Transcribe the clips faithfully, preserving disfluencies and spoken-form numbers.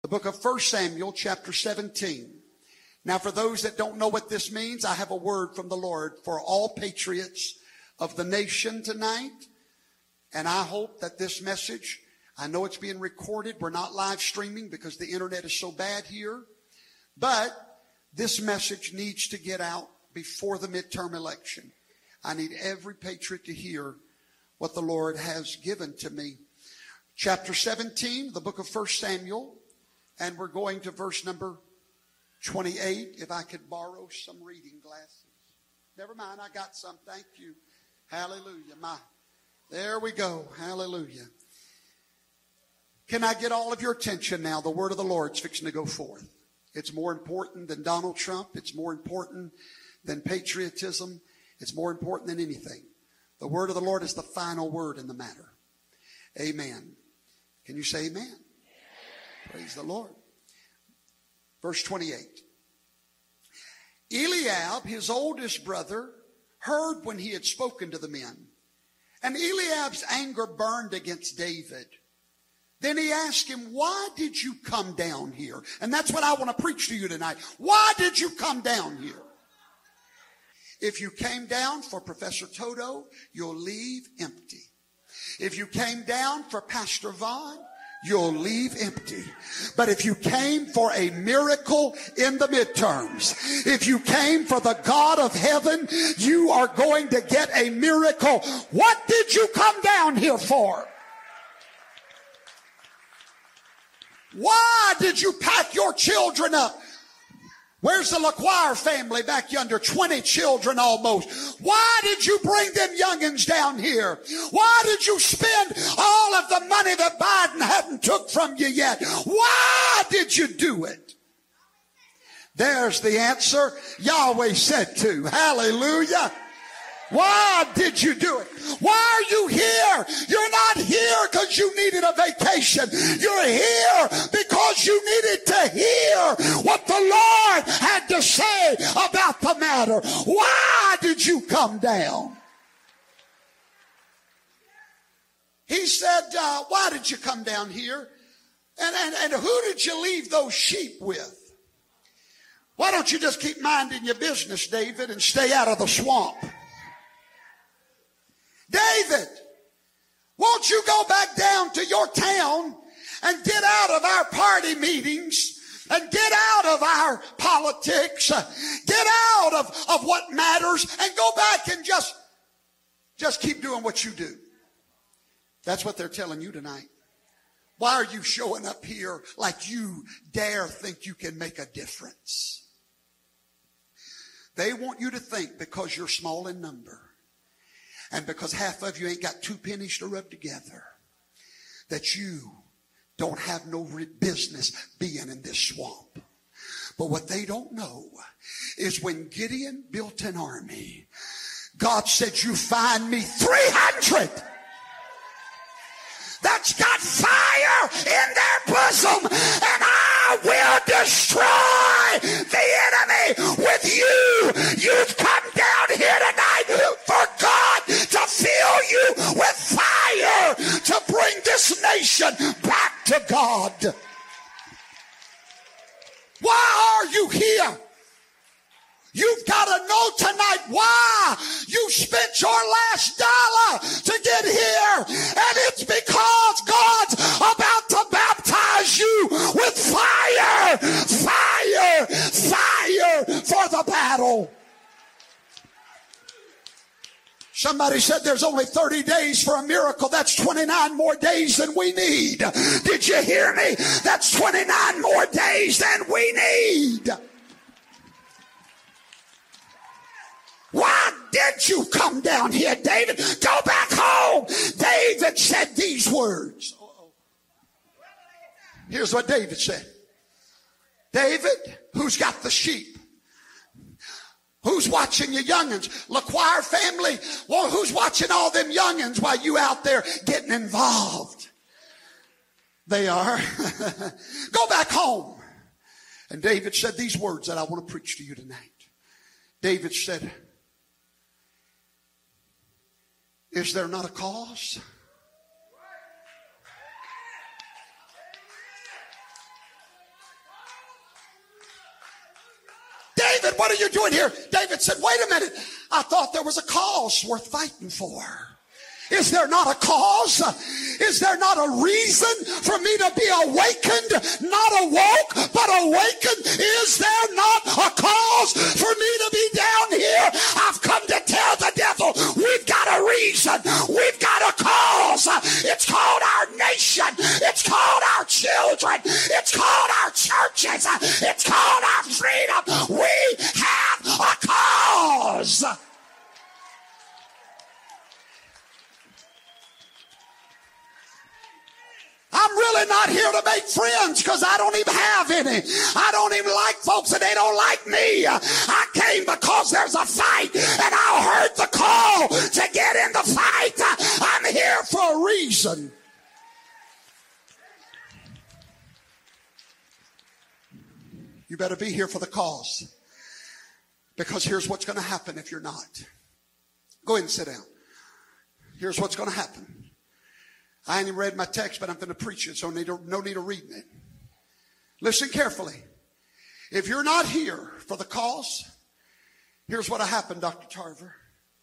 The book of First Samuel, chapter seventeen. Now, for those that don't know what this means, I have a word from the Lord for all patriots of the nation tonight. And I hope that this message, I know it's being recorded. We're not live streaming because the internet is so bad here. But this message needs to get out before the midterm election. I need every patriot to hear what the Lord has given to me. Chapter seventeen, the book of First Samuel. And we're going to verse number twenty-eight. If I could borrow some reading glasses. Never mind, I got some. Thank you. Hallelujah. My, there we go. Hallelujah. Can I get all of your attention now? The word of the Lord's fixing to go forth. It's more important than Donald Trump. It's more important than patriotism. It's more important than anything. The word of the Lord is the final word in the matter. Amen. Can you say amen? Praise the Lord. Verse twenty-eight. Eliab, his oldest brother, heard when he had spoken to the men. And Eliab's anger burned against David. Then he asked him, why did you come down here? And that's what I want to preach to you tonight. Why did you come down here? If you came down for Professor Toto, you'll leave empty. If you came down for Pastor Vaughn, you'll leave empty. But if you came for a miracle in the midterms, if you came for the God of heaven, you are going to get a miracle. What did you come down here for? Why did you pack your children up? Where's the LaQuire family back yonder? twenty children almost. Why did you bring them youngins down here? Why did you spend all of the money that Biden hadn't took from you yet? Why did you do it? There's the answer. Yahweh said to. Hallelujah. Why did you do it? Why are you here? You're not here because you needed a vacation. You're here because you needed to hear what the Lord had to say about the matter. Why did you come down? He said, uh, why did you come down here? And, and, and who did you leave those sheep with? Why don't you just keep minding your business, David, and stay out of the swamp? David, won't you go back down to your town and get out of our party meetings and get out of our politics, get out of, of what matters and go back and just, just keep doing what you do. That's what they're telling you tonight. Why are you showing up here like you dare think you can make a difference? They want you to think because you're small in number, and because half of you ain't got two pennies to rub together, that you don't have no business being in this swamp. But what they don't know is when Gideon built an army, God said, you find me three hundred that's got fire in their bosom, and I will destroy the enemy with you. You've come down here tonight for God to fill you with fire to bring this nation back to God. Why are you here? You've got to know tonight why you spent your last dollar to get here. And it's because God's about to baptize you with fire, fire, fire for the battle. Somebody said there's only thirty days for a miracle. That's twenty-nine more days than we need. Did you hear me? That's twenty-nine more days than we need. Why did you come down here, David? Go back home. David said these words. Here's what David said. David, who's got the sheep? Who's watching your youngins? LaQuire family, well, who's watching all them youngins while you out there getting involved? They are. Go back home. And David said these words that I want to preach to you tonight. David said, is there not a cause? David, what are you doing here? David said, wait a minute. I thought there was a cause worth fighting for. Is there not a cause? Is there not a reason for me to be awakened? Not awoke, but awakened. Is there not a cause for me to be down here? I've come to tell the devil, we've got a reason. We've got a cause. It's called our nation. It's called our children. It's called our churches. It's called our freedom. We have a cause. I'm really not here to make friends because I don't even have any. I don't even like folks and they don't like me. I came because there's a fight and I heard the call to get in the fight. I'm here for a reason. You better be here for the cause, because here's what's going to happen if you're not. Go ahead and sit down. Here's what's going to happen. I ain't even read my text, but I'm going to preach it, so no need, of, no need of reading it. Listen carefully. If you're not here for the cause, here's what happened, Doctor Tarver.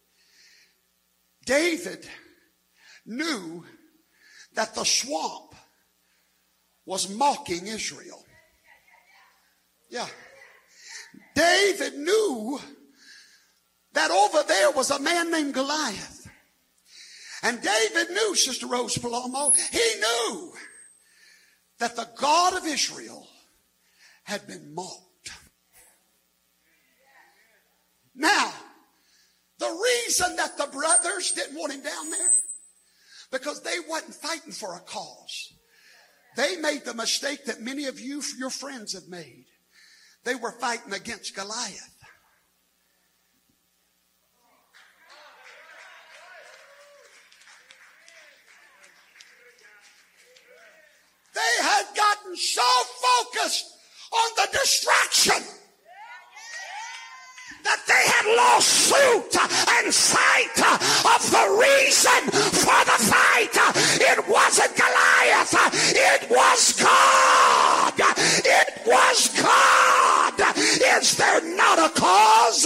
David knew that the swamp was mocking Israel. Yeah. David knew that over there was a man named Goliath. And David knew, Sister Rose Palomo, he knew that the God of Israel had been mocked. Now, the reason that the brothers didn't want him down there, because they wasn't fighting for a cause. They made the mistake that many of you, your friends, have made. They were fighting against Goliath. They had gotten so focused on the distraction that they had lost suit and sight of the reason for the fight. It wasn't Goliath. It was God. It was God. Is there not a cause?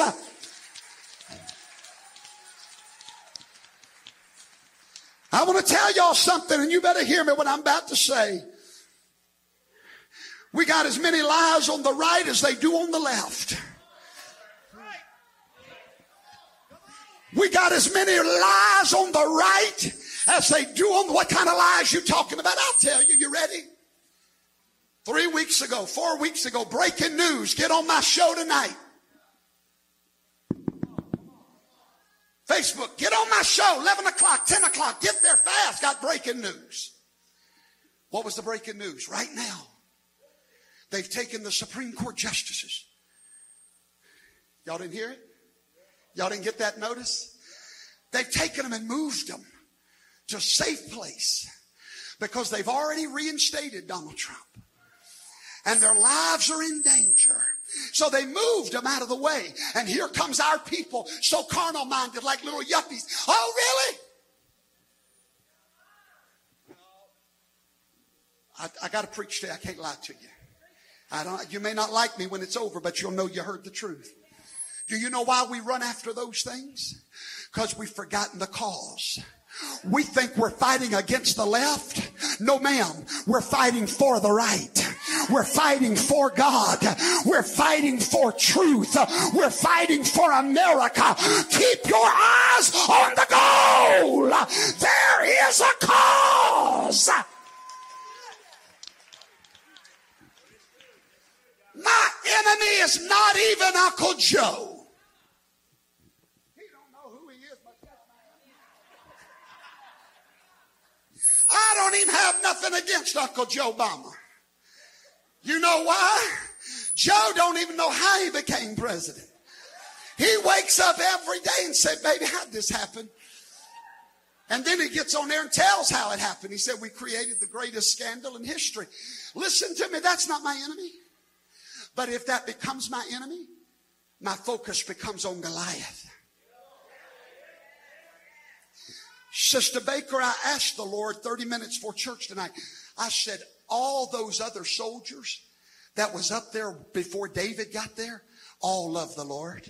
I want to tell y'all something, and you better hear me what I'm about to say. We got as many lies on the right as they do on the left. We got as many lies on the right as they do on the, what kind of lies you talking about? I'll tell you. You ready? Three weeks ago, four weeks ago, breaking news. Get on my show tonight. Facebook, get on my show, eleven o'clock, ten o'clock. Get there fast. Got breaking news. What was the breaking news? Right now, they've taken the Supreme Court justices. Y'all didn't hear it? Y'all didn't get that notice? They've taken them and moved them to a safe place because they've already reinstated Donald Trump. And their lives are in danger. So they moved them out of the way. And here comes our people, so carnal-minded, like little yuppies. Oh, really? I, I got to preach today. I can't lie to you. I don't. You may not like me when it's over, but you'll know you heard the truth. Do you know why we run after those things? Because we've forgotten the cause. We think we're fighting against the left. No, ma'am. We're fighting for the right. We're fighting for God. We're fighting for truth. We're fighting for America. Keep your eyes on the goal. There is a cause. My enemy is not even Uncle Joe. He don't know who he is, but that's my enemy. I don't even have nothing against Uncle Joe Obama. You know why? Joe don't even know how he became president. He wakes up every day and says, baby, how'd this happen? And then he gets on there and tells how it happened. He said, we created the greatest scandal in history. Listen to me, that's not my enemy. But if that becomes my enemy, my focus becomes on Goliath. Sister Baker, I asked the Lord thirty minutes before church tonight. I said, all those other soldiers that was up there before David got there, all love the Lord.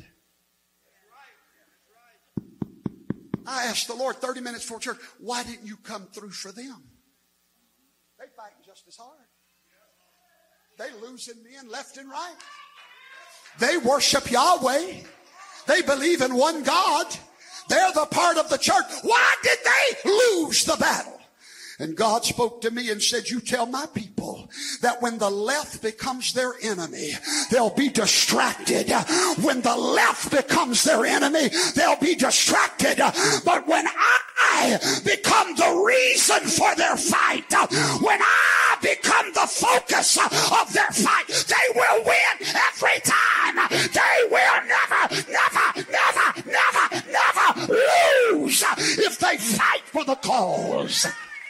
I asked the Lord thirty minutes before church, why didn't you come through for them? They fighting just as hard. They losing men left and right. They worship Yahweh. They believe in one God. They're the part of the church. Why did they lose the battle? And God spoke to me and said, you tell my people that when the left becomes their enemy, they'll be distracted. When the left becomes their enemy, they'll be distracted. But when I become the reason for their fight, when I become the focus of their fight, they will win every time. They will never, never, never, never, never lose if they fight for the cause.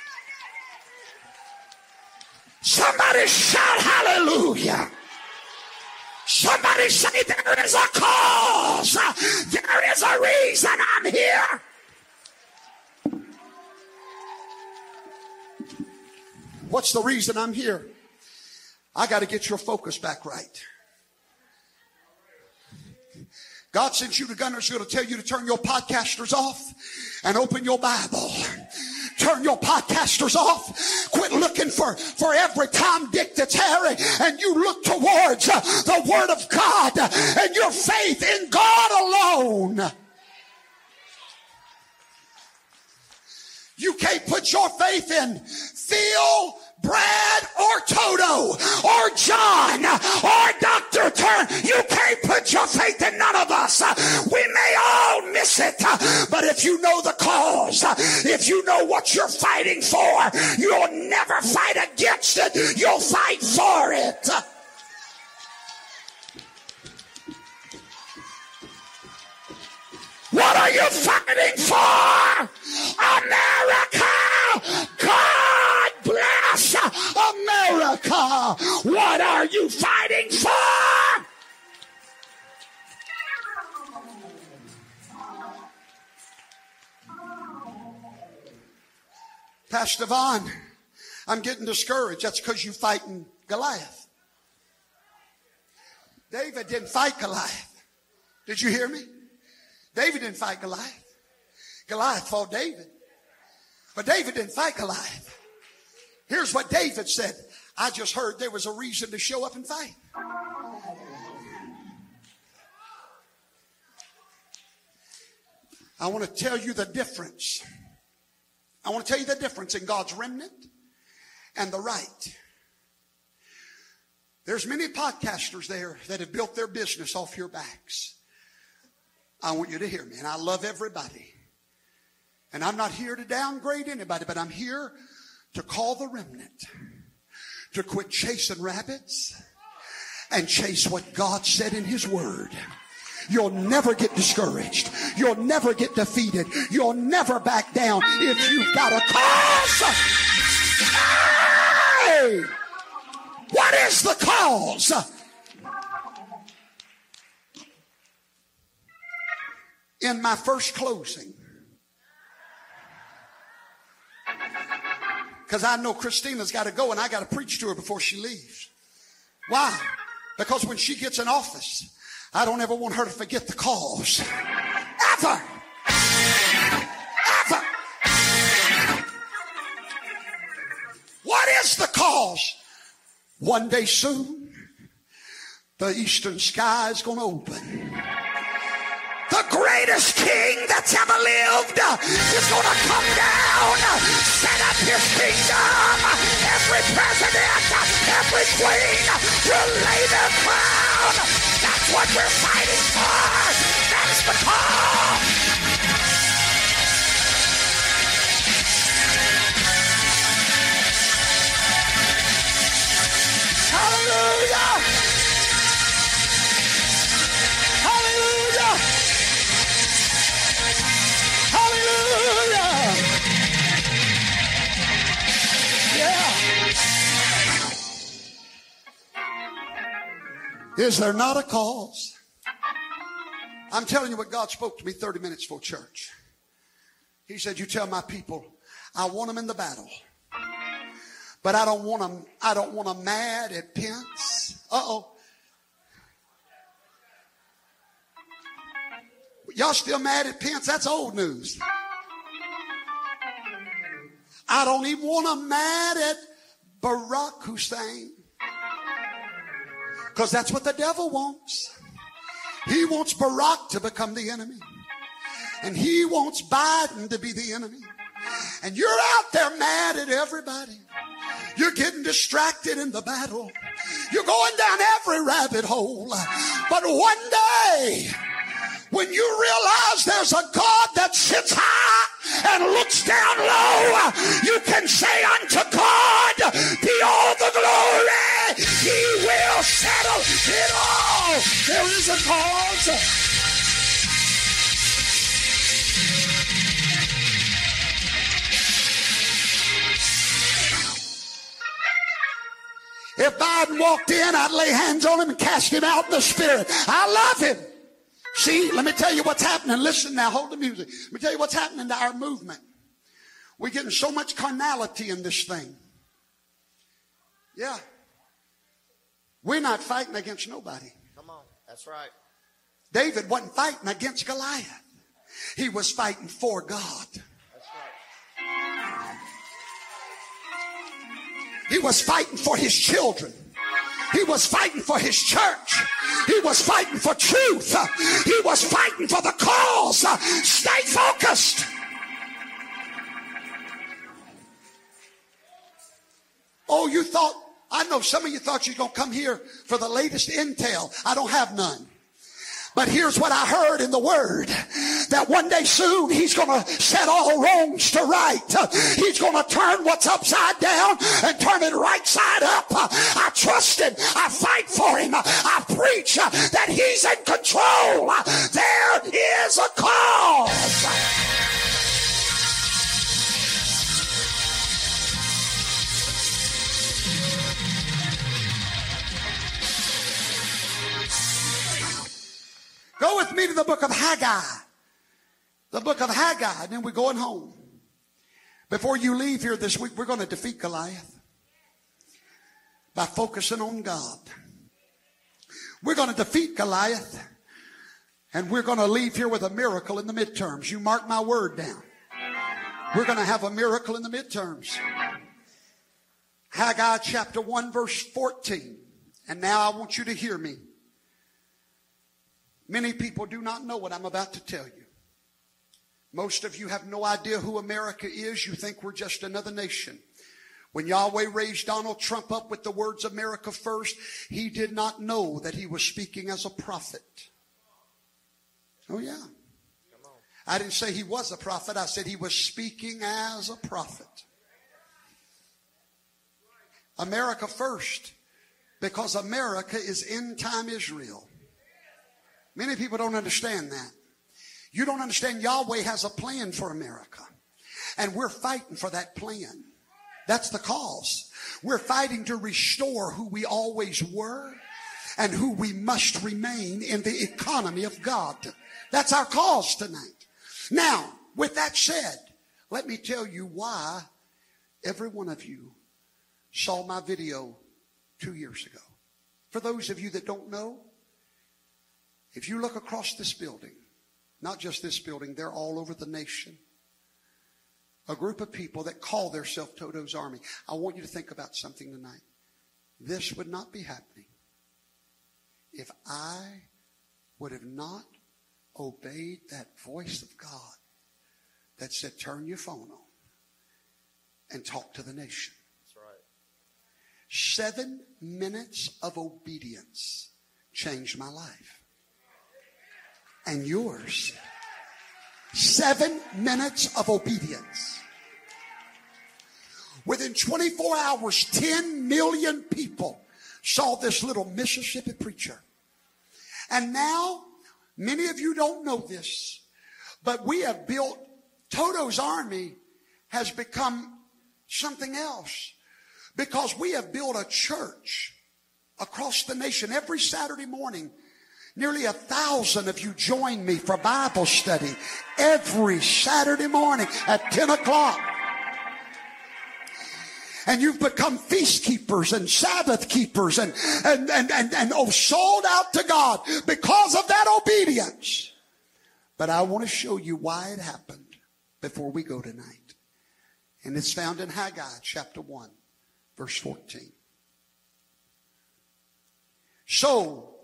Somebody shout hallelujah. Somebody say there is a cause. There is a reason I'm here. What's the reason I'm here? I got to get your focus back right. God sent you to Gunner's going to tell you to turn your podcasters off and open your Bible. Turn your podcasters off. Quit looking for, for every Tom, Dick, that's Harry, and you look towards uh, the Word of God uh, and your faith in God alone. You can't put your faith in Phil, Brad, or Toto, or John, or Doctor Turn. You can't put your faith in none of us. We may all miss it, but if you know the cause, if you know what you're fighting for, you'll never fight against it. You'll fight for it. What are you fighting for? America! God bless America! What are you fighting for? Pastor Vaughn, I'm getting discouraged. That's because you're fighting Goliath. David didn't fight Goliath. Did you hear me? David didn't fight Goliath. Goliath fought David. But David didn't fight Goliath. Here's what David said. I just heard there was a reason to show up and fight. I want to tell you the difference. I want to tell you the difference in God's remnant and the right. There's many podcasters there that have built their business off your backs. I want you to hear me, and I love everybody. And I'm not here to downgrade anybody, but I'm here to call the remnant to quit chasing rabbits and chase what God said in His Word. You'll never get discouraged. You'll never get defeated. You'll never back down if you've got a cause. Hey! What is the cause? In my first closing, because I know Christina's got to go and I got to preach to her before she leaves. Why? Because when she gets in office, I don't ever want her to forget the cause. Ever. Ever. What is the cause? One day soon, the eastern sky is going to open. The greatest king that's ever lived is going to come down, set up his kingdom. Every president, every queen will lay their crown. That's what we're fighting for. That's the call. Hallelujah. Hallelujah. Hallelujah. Yeah. Is there not a cause? I'm telling you what God spoke to me thirty minutes before church. He said, you tell my people, I want them in the battle. But I don't want them, I don't want them mad at Pence. Uh-oh. Y'all still mad at Pence? That's old news. I don't even want to mad at Barack Hussein, because that's what the devil wants. He wants Barack to become the enemy, and he wants Biden to be the enemy. And you're out there mad at everybody. You're getting distracted in the battle. You're going down every rabbit hole. But one day, when you realize there's a God that sits high and looks down low, you can say unto God, be all the glory. He will settle it all. There is a cause. If Biden walked in, I'd lay hands on him and cast him out in the spirit. I love him. See, let me tell you what's happening. Listen now, hold the music. Let me tell you what's happening to our movement. We're getting so much carnality in this thing. Yeah. We're not fighting against nobody. Come on, that's right. David wasn't fighting against Goliath. He was fighting for God. That's right. He was fighting for his children. He was fighting for his church. He was fighting for truth. He was fighting for the cause. Stay focused. Oh, you thought, I know some of you thought you were going to come here for the latest intel. I don't have none. But here's what I heard in the word, that one day soon he's going to set all wrongs to right. He's going to turn what's upside down and turn it right side up. I trust him. I fight for him. I preach that he's in control. There is a cause. Go with me to the book of Haggai. The book of Haggai, and then we're going home. Before you leave here this week, we're going to defeat Goliath by focusing on God. We're going to defeat Goliath, and we're going to leave here with a miracle in the midterms. You mark my word down. We're going to have a miracle in the midterms. Haggai chapter one, verse fourteen. And now I want you to hear me. Many people do not know what I'm about to tell you. Most of you have no idea who America is. You think we're just another nation. When Yahweh raised Donald Trump up with the words America first, he did not know that he was speaking as a prophet. Oh yeah. I didn't say he was a prophet. I said he was speaking as a prophet. America first, because America is end time Israel. Many people don't understand that. You don't understand Yahweh has a plan for America. And we're fighting for that plan. That's the cause. We're fighting to restore who we always were and who we must remain in the economy of God. That's our cause tonight. Now, with that said, let me tell you why every one of you saw my video two years ago. For those of you that don't know, if you look across this building, not just this building, they're all over the nation. A group of people that call themselves Toto's Army. I want you to think about something tonight. This would not be happening if I would have not obeyed that voice of God that said, turn your phone on and talk to the nation. That's right. Seven minutes of obedience changed my life. And yours. Seven minutes of obedience. Within twenty-four hours, ten million people saw this little Mississippi preacher. And now, many of you don't know this, but we have built, Toto's Army has become something else. Because we have built a church across the nation every Saturday morning. Nearly a thousand of you join me for Bible study every Saturday morning at ten o'clock. And you've become feast keepers and Sabbath keepers and, and, and, and, and oh, sold out to God because of that obedience. But I want to show you why it happened before we go tonight. And it's found in Haggai chapter one, verse fourteen. So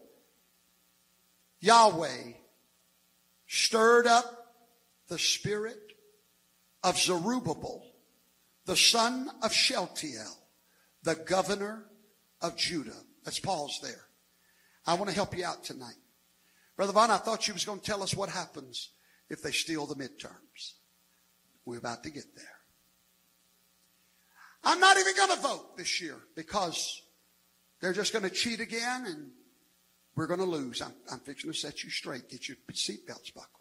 Yahweh stirred up the spirit of Zerubbabel, the son of Shealtiel, the governor of Judah. Let's pause there. I want to help you out tonight. Brother Vaughn, I thought you was going to tell us what happens if they steal the midterms. We're about to get there. I'm not even going to vote this year because they're just going to cheat again and we're going to lose. I'm, I'm fixing to set you straight. Get your seatbelts buckled.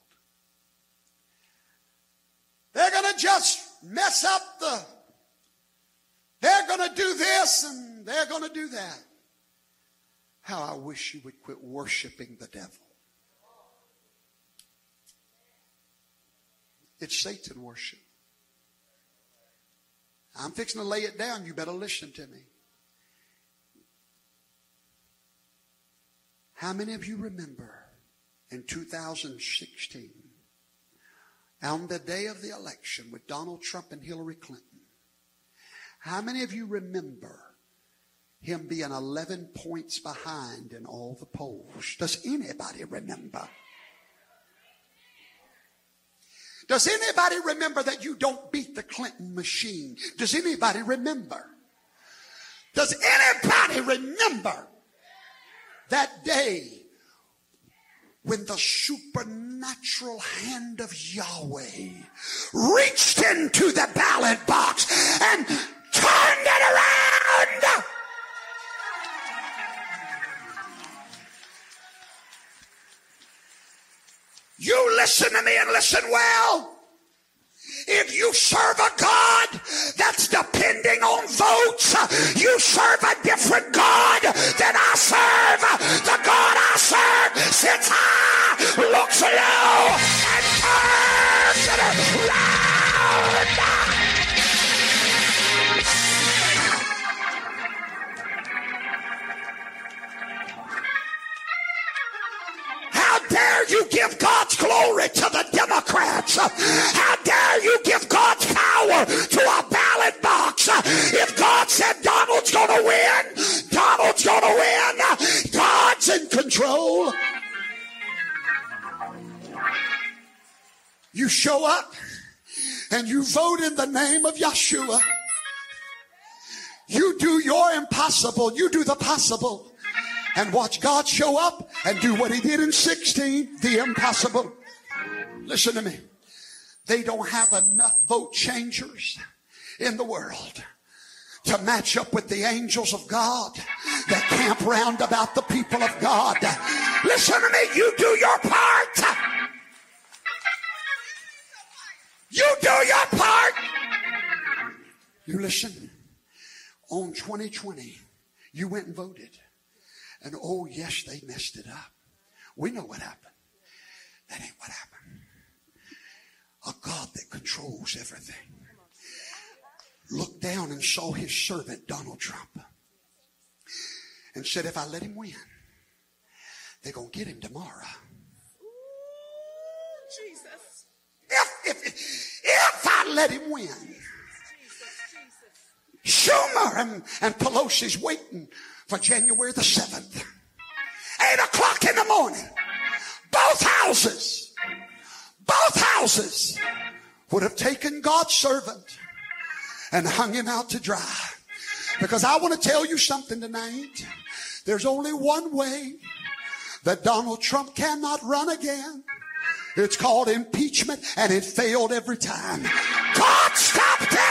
They're going to just mess up the, they're going to do this and they're going to do that. How I wish you would quit worshiping the devil. It's Satan worship. I'm fixing to lay it down. You better listen to me. How many of you remember in two thousand sixteen, on the day of the election with Donald Trump and Hillary Clinton, how many of you remember him being eleven points behind in all the polls? Does anybody remember? Does anybody remember that you don't beat the Clinton machine? Does anybody remember? Does anybody remember that day when the supernatural hand of Yahweh reached into the ballot box and turned it around? You listen to me and listen well. If you serve a God that's depending on votes, you serve a different God than I serve. The God I serve sits high, looks low, and turns it around. How dare you give God's glory to the Democrats? How dare you give God's power to a ballot box? If God said Donald's going to win, Donald's going to win. God's in control. You show up and you vote in the name of Yeshua. You do your impossible. You do the possible. And watch God show up and do what he did in sixteen, the impossible. Listen to me. They don't have enough vote changers in the world to match up with the angels of God that camp round about the people of God. Listen to me. You do your part. You do your part. You listen. On twenty twenty, you went and voted. And oh, yes, they messed it up. We know what happened. That ain't what happened. A God that controls everything looked down and saw his servant, Donald Trump, and said, if I let him win, they're going to get him tomorrow. Ooh, Jesus. If, if, if I let him win. Schumer and, and Pelosi's waiting for January the seventh. Eight o'clock in the morning. Both houses, both houses would have taken God's servant and hung him out to dry. Because I want to tell you something tonight. There's only one way that Donald Trump cannot run again. It's called impeachment, and it failed every time. God stopped it.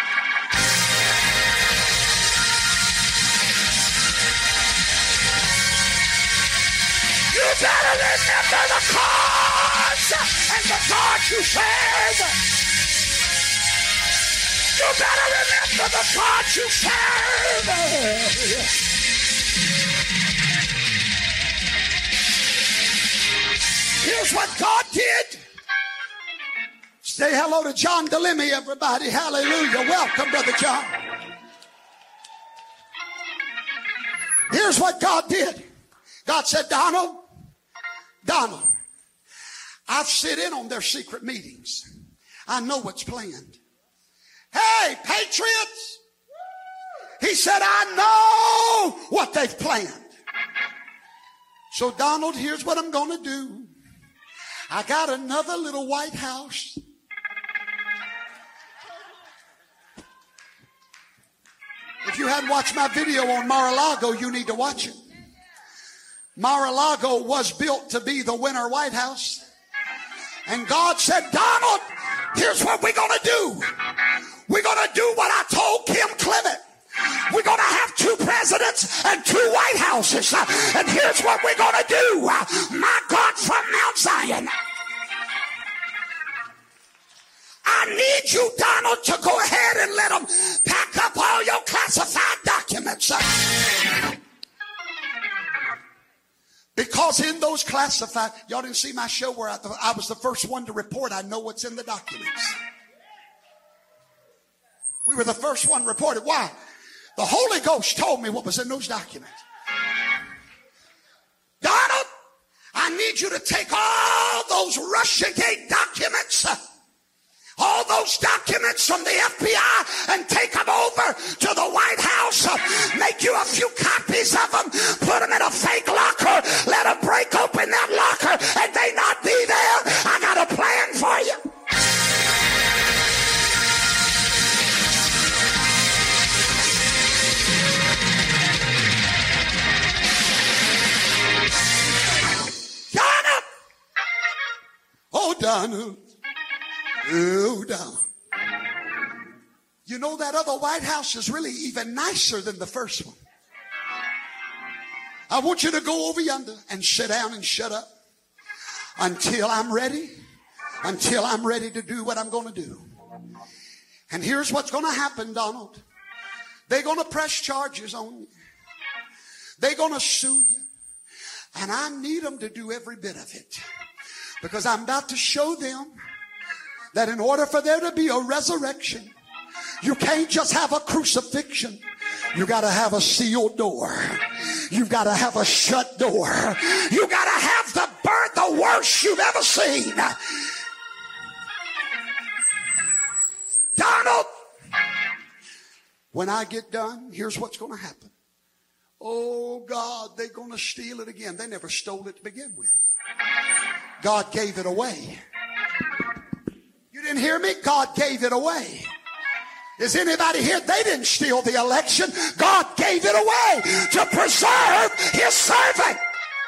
You better remember the cause and the God you serve. You better remember the God you serve. Here's what God did. Say hello to John DeLemme, everybody. Hallelujah. Welcome, Brother John. Here's what God did. God said, Donald, Donald, I've sit in on their secret meetings. I know what's planned. Hey, patriots! He said, I know what they've planned. So Donald, here's what I'm going to do. I got another little White House. If you hadn't watched my video on Mar-a-Lago, you need to watch it. Mar-a-Lago was built to be the winter White House. And God said, Donald, here's what we're going to do. We're going to do what I told Kim Clement. We're going to have two presidents and two White Houses. And here's what we're going to do. My God from Mount Zion. I need you, Donald, to go ahead and let them pack up all your classified documents. Because in those classified, y'all didn't see my show where I, I was the first one to report. I know what's in the documents. We were the first one reported. Why? The Holy Ghost told me what was in those documents. Donald, I need you to take all those Russiagate documents, all those documents from the F B I, and take them over to the White House. Make you a few copies of them, put them in a fake locker, let them break open that locker, and they not be there. I got a plan for you. Donald! Oh, Donald. Oh, Donald. You know that other White House is really even nicer than the first one. I want you to go over yonder and sit down and shut up until I'm ready, until I'm ready to do what I'm going to do. And here's what's going to happen, Donald. They're going to press charges on you. They're going to sue you. And I need them to do every bit of it. Because I'm about to show them that in order for there to be a resurrection, you can't just have a crucifixion. You got to have a sealed door. You've got to have a shut door. You got to have the birth, the worst you've ever seen. Donald, when I get done, here's what's going to happen. Oh, God, they're going to steal it again. They never stole it to begin with. God gave it away. You didn't hear me? God gave it away. Is anybody here? They didn't steal the election. God gave it away to preserve his servant.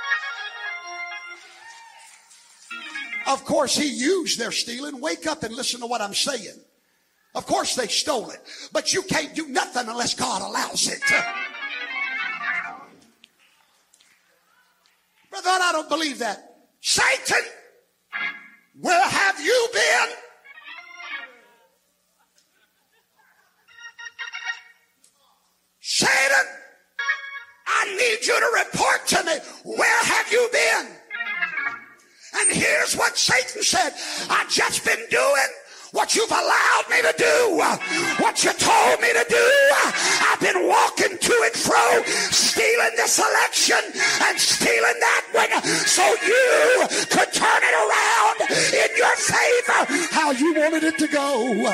Of course, he used their stealing. Wake up and listen to what I'm saying. Of course, they stole it. But you can't do nothing unless God allows it. Brother, I don't believe that. Satan, where have you been? Satan, I need you to report to me. Where have you been? And here's what Satan said. I've just been doing what you've allowed me to do, what you told me to do. I've been walking to and fro, stealing this election and stealing that one, so you could turn it around in your favor how you wanted it to go.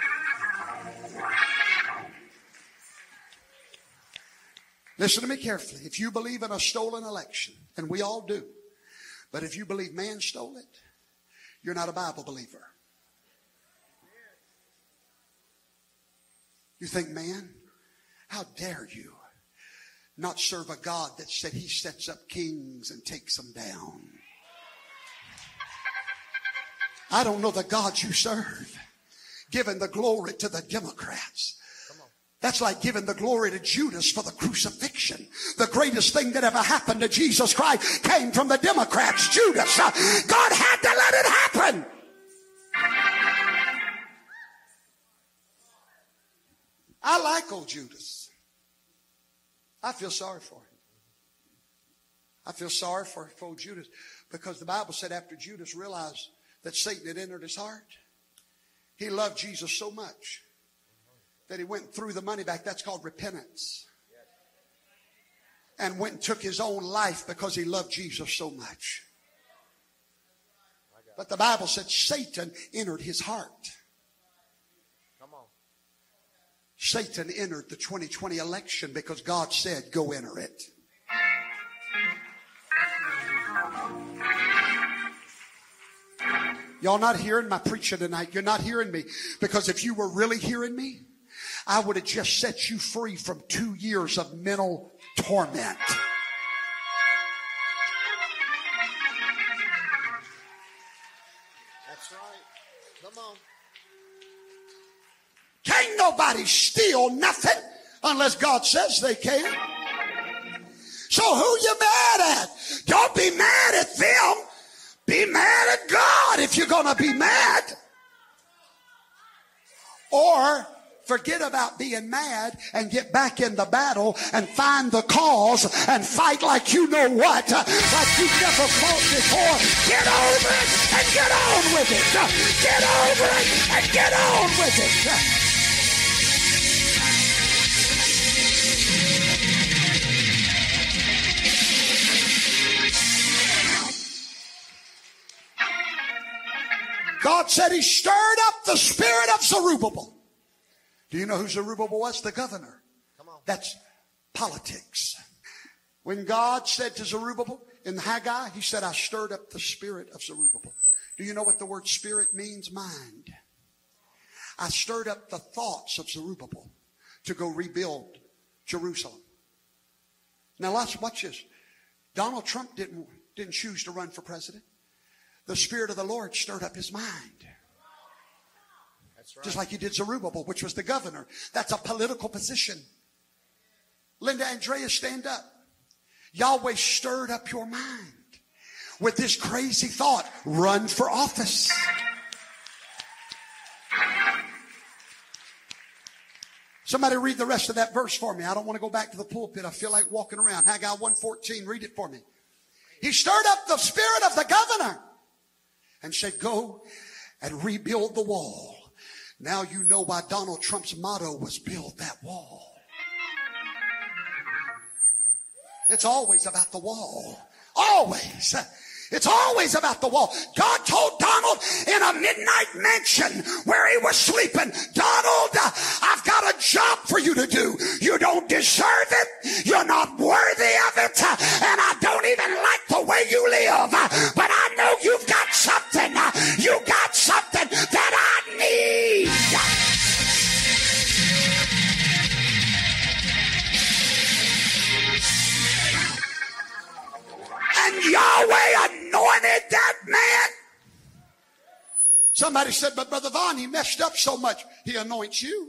Listen to me carefully. If you believe in a stolen election, and we all do, but if you believe man stole it, you're not a Bible believer. You think, man, how dare you not serve a God that said he sets up kings and takes them down? I don't know the God you serve. Giving the glory to the Democrats. That's like giving the glory to Judas for the crucifixion. The greatest thing that ever happened to Jesus Christ came from the Democrats, Judas. God had to let it happen. I like old Judas. I feel sorry for him. I feel sorry for, for old Judas because the Bible said after Judas realized that Satan had entered his heart, he loved Jesus so much that he went and threw the money back. That's called repentance. And went and took his own life because he loved Jesus so much. But the Bible said Satan entered his heart. Come on. Satan entered the twenty twenty election because God said, go enter it. Y'all not hearing my preaching tonight? You're not hearing me. Because if you were really hearing me, I would have just set you free from two years of mental torment. That's right. Come on. Can't nobody steal nothing unless God says they can. So who you mad at? Don't be mad at them. Be mad at God if you're going to be mad. Or forget about being mad and get back in the battle and find the cause and fight like you know what, like you've never fought before. Get over it and get on with it. Get over it and get on with it. God said he stirred up the spirit of Zerubbabel. Do you know who Zerubbabel was? The governor. Come on. That's politics. When God said to Zerubbabel in Haggai, he said, I stirred up the spirit of Zerubbabel. Do you know what the word spirit means? Mind. I stirred up the thoughts of Zerubbabel to go rebuild Jerusalem. Now let's watch this. Donald Trump didn't, didn't choose to run for president. The Spirit of the Lord stirred up his mind. That's right. Just like he did Zerubbabel, which was the governor. That's a political position. Linda Andrea, stand up. Yahweh stirred up your mind with this crazy thought. Run for office. Somebody read the rest of that verse for me. I don't want to go back to the pulpit. I feel like walking around. Haggai one fourteen, read it for me. He stirred up the spirit of the governor and said, go and rebuild the wall. Now you know why Donald Trump's motto was build that wall. It's always about the wall. Always. It's always about the wall. God told Donald in a midnight mansion where he was sleeping, Donald, I've got a job for you to do. You don't deserve it. You're not worthy of it. And I don't even like the way you live. But I know you've got something. You got something that I need. And Yahweh anointed that man. Somebody said, but Brother Vaughn, he messed up so much. He anoints you.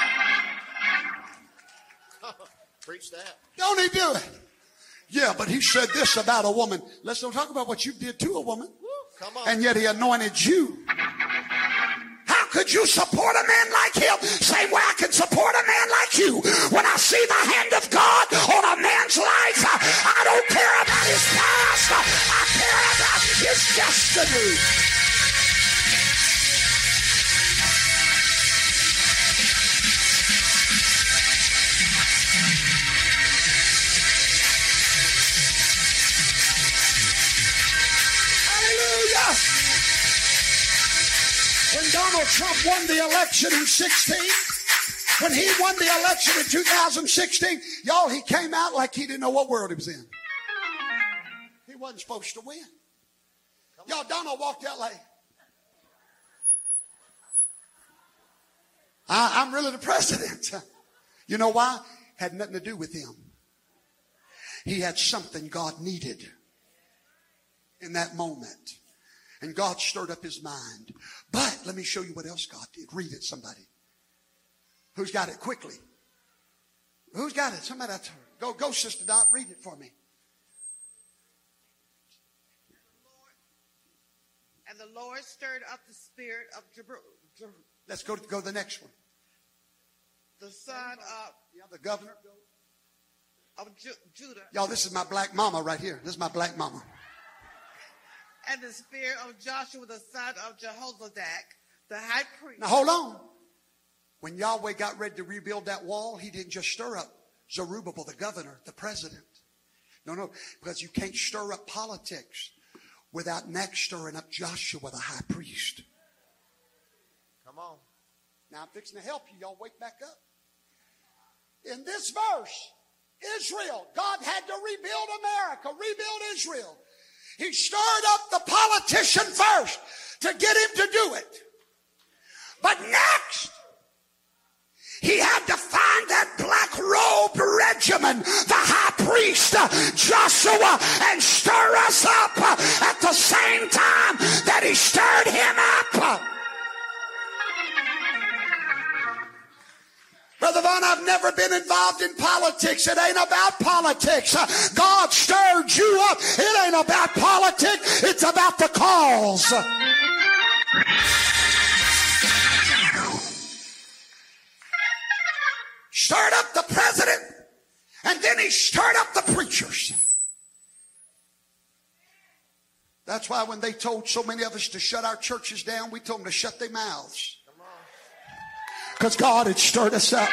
Preach that. Don't he do it? Yeah, but he said this about a woman. Let's don't talk about what you did to a woman. Woo, come on. And yet he anointed you. How could you support a man like him? Same way I can support a man like you. When I see the hand of God on a man's life, I, I don't care about his past. I care about his destiny. Hallelujah. When Donald Trump won the election in sixteen, when he won the election in two thousand sixteen, y'all, he came out like he didn't know what world he was in. He wasn't supposed to win. Y'all, Donald walked out like, I, I'm really the president. You know why? Had nothing to do with him. He had something God needed in that moment. And God stirred up his mind. But let me show you what else God did. Read it, somebody. Who's got it? Quickly. Who's got it? Somebody. Go, go, Sister Dot. Read it for me. And the Lord stirred up the spirit of Jeru- Let's go to, go to the next one. the son of, Yeah, the governor. of Ju- Judah, Y'all, this is my black mama right here. This is my black mama. and the spirit of Joshua, the son of Jehozadak, the high priest. Now hold on. When Yahweh got ready to rebuild that wall, he didn't just stir up Zerubbabel, the governor, the president. No, no, because you can't stir up politics without next stirring up Joshua the high priest. Come on. Now I'm fixing to help you. Y'all wake back up. In this verse, Israel, God had to rebuild America, rebuild Israel. He stirred up the politician first to get him to do it. But next, he had to find that black-robed regiment, the high priest, uh, Joshua, and stir us up uh, at the same time that he stirred him up. Brother Vaughn, I've never been involved in politics. It ain't about politics. Uh, God stirred you up. It ain't about politics. It's about the cause. Stirred up the president, and then he stirred up the preachers. That's why when they told so many of us to shut our churches down, we told them to shut their mouths. Because God had stirred us up.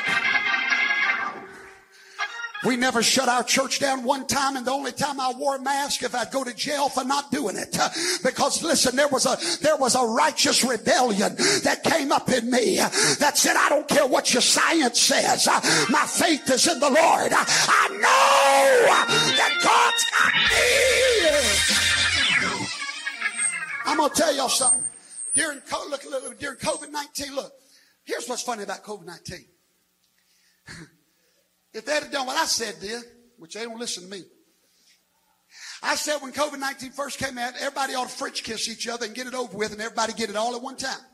We never shut our church down one time, and the only time I wore a mask if I'd go to jail for not doing it. Because listen, there was a there was a righteous rebellion that came up in me that said, I don't care what your science says. My faith is in the Lord. I know that God's got me. I'm gonna tell y'all something. During look, look, during COVID nineteen, look. Here's what's funny about COVID nineteen. If they'd have done what I said did, which they don't listen to me. I said when COVID nineteen first came out, everybody ought to French kiss each other and get it over with, and everybody get it all at one time.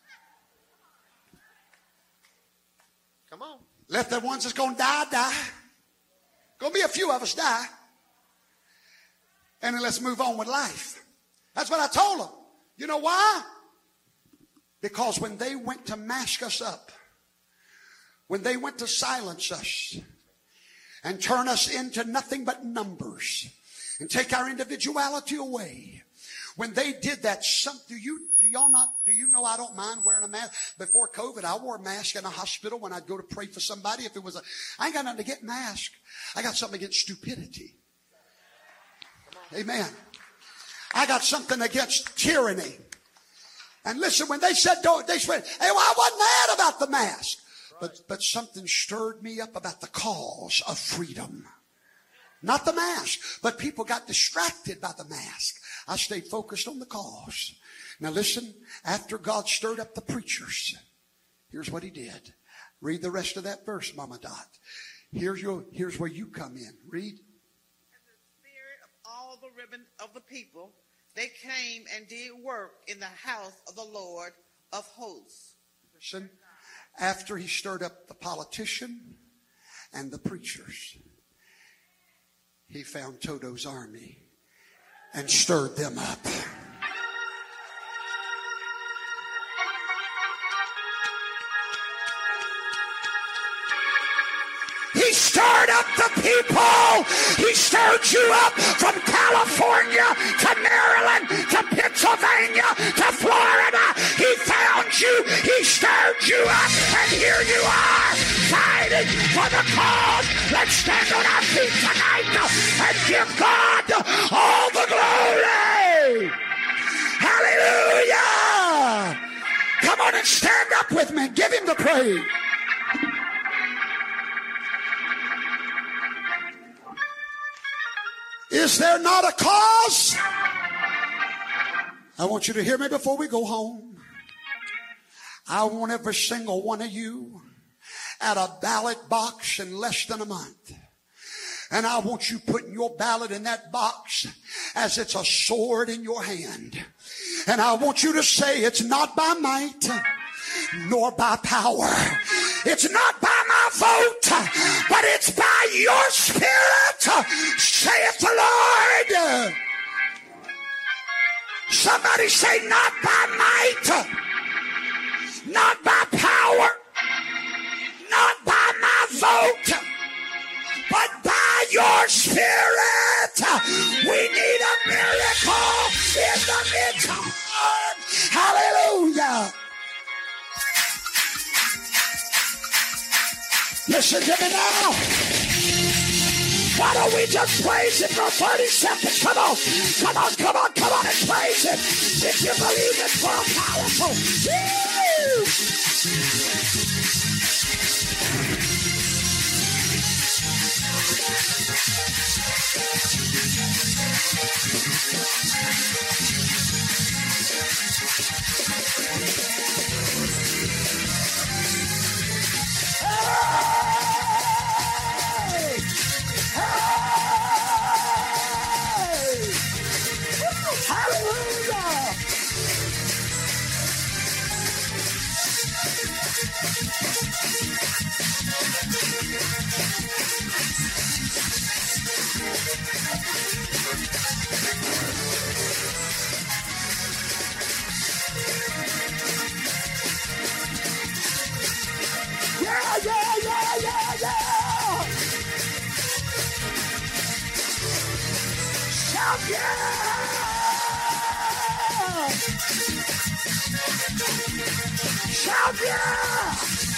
Come on. Let the ones that's going to die, die. Going to be a few of us die. And then let's move on with life. That's what I told them. You know why? Because when they went to mask us up, when they went to silence us and turn us into nothing but numbers and take our individuality away, when they did that, some, do you do y'all not do you know I don't mind wearing a mask? Before COVID, I wore a mask in a hospital when I'd go to pray for somebody. If it was a, I ain't got nothing to get masked. I got something against stupidity. Amen. I got something against tyranny. And listen, when they said don't, they said, hey, well, I wasn't mad about the mask. But, but something stirred me up about the cause of freedom. Not the mask, but people got distracted by the mask. I stayed focused on the cause. Now listen, after God stirred up the preachers, here's what he did. Read the rest of that verse, Mama Dot. Here's your, here's where you come in. Read. And the spirit of all the remnant of the people, they came and did work in the house of the Lord of hosts. Listen. After he stirred up the politician and the preachers, he found Toto's army and stirred them up. He stirred up the people. He stirred you up from California to Maryland to Pennsylvania to Florida. He found you. He stirred you up. And here you are fighting for the cause. Let's stand on our feet tonight and give God all the glory. Hallelujah. Come on and stand up with me. Give him the praise. Is there not a cause? I want you to hear me before we go home. I want every single one of you at a ballot box in less than a month. And I want you putting your ballot in that box as it's a sword in your hand. And I want you to say, it's not by might nor by power. It's not by my vote, but it's by your spirit, saith the Lord. Somebody say, not by might, not by power, not by my vote, but by your spirit. We need a miracle in the midst. Hallelujah. Listen to me now. Why don't we just praise him for thirty seconds? Come on, come on, come on, come on and praise him. If you believe it's more powerful. Woo! Yeah, yeah, yeah, yeah, yeah. Shout yeah! Shout yeah!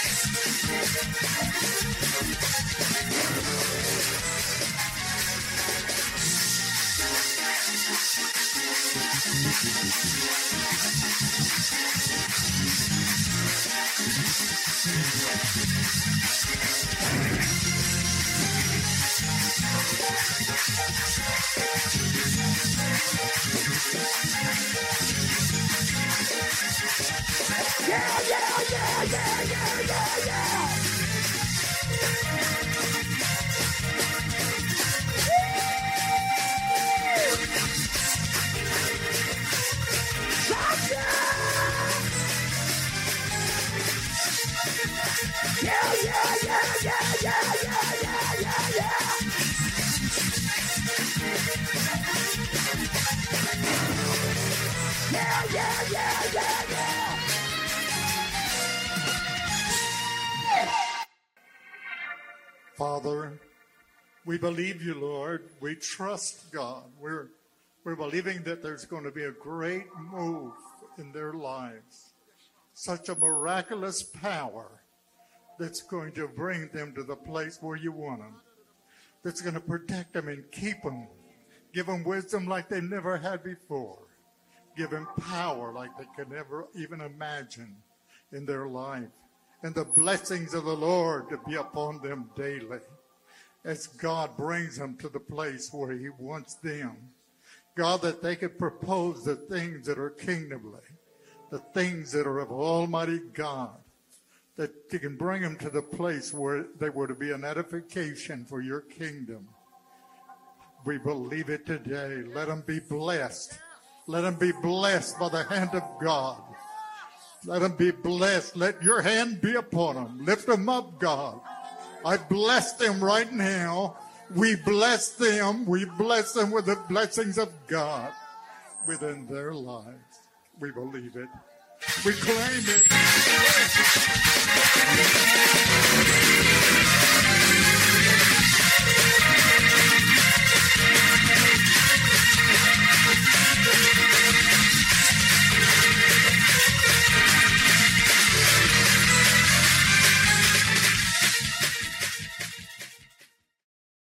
Yeah, yeah, yeah, yeah, yeah, yeah, yeah. Shout yeah! Yeah, yeah, yeah, yeah, yeah, yeah, yeah, yeah, yeah. Yeah, yeah, yeah, yeah, yeah. Father, we believe you, Lord. We trust God. We're, we're believing that there's going to be a great move in their lives. Such a miraculous power that's going to bring them to the place where you want them. That's going to protect them and keep them. Give them wisdom like they've never had before. Give them power like they could never even imagine in their life. And the blessings of the Lord to be upon them daily as God brings them to the place where he wants them. God, that they could propose the things that are kingdomly, the things that are of Almighty God, that you can bring them to the place where they were to be an edification for your kingdom. We believe it today. Let them be blessed. Let them be blessed by the hand of God. Let them be blessed. Let your hand be upon them. Lift them up, God. I bless them right now. We bless them. We bless them with the blessings of God within their lives. We believe it. We claim it.